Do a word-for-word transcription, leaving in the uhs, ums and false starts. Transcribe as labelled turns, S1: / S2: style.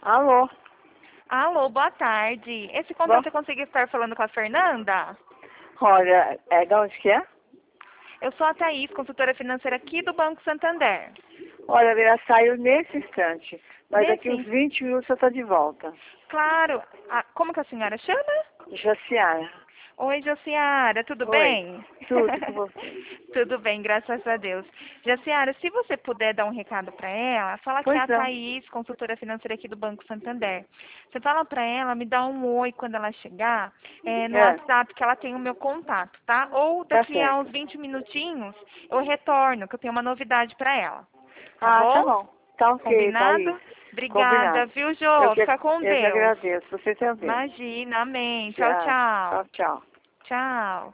S1: Alô?
S2: Alô, boa tarde. Esse
S1: Boa...
S2: contato eu consegui estar falando com a Fernanda?
S1: Olha, é de onde que é?
S2: Eu sou a Thaís, consultora financeira aqui do Banco Santander.
S1: Olha, ela saiu nesse instante, mas daqui uns
S2: Nesse...
S1: vinte minutos eu estou de volta.
S2: Claro. Ah, como que a senhora chama?
S1: Jaciara.
S2: Oi, Jaciara, tudo
S1: Oi,
S2: bem?
S1: tudo com você.
S2: Tudo bem, graças a Deus. Jaciara, se você puder dar um recado para ela, fala que é
S1: Pois
S2: a
S1: não.
S2: Thaís, consultora financeira aqui do Banco Santander. Você fala para ela, me dá um oi quando ela chegar, é, no
S1: É,
S2: WhatsApp, que ela tem o meu contato, tá? Ou
S1: tá
S2: daqui a uns
S1: certo.
S2: vinte minutinhos eu retorno, que eu tenho uma novidade para ela. Tá
S1: Ah, tá
S2: bom?
S1: bom. Tá ok, Thaís.
S2: Combinado? Obrigada,
S1: Combinado.
S2: viu,
S1: Eu
S2: Jô?
S1: que,
S2: Fica com
S1: eu que
S2: Deus.
S1: agradeço. Você também.
S2: Imagina, amém. Tchau,
S1: Tchau,
S2: tchau.
S1: tchau, tchau.
S2: Tchau.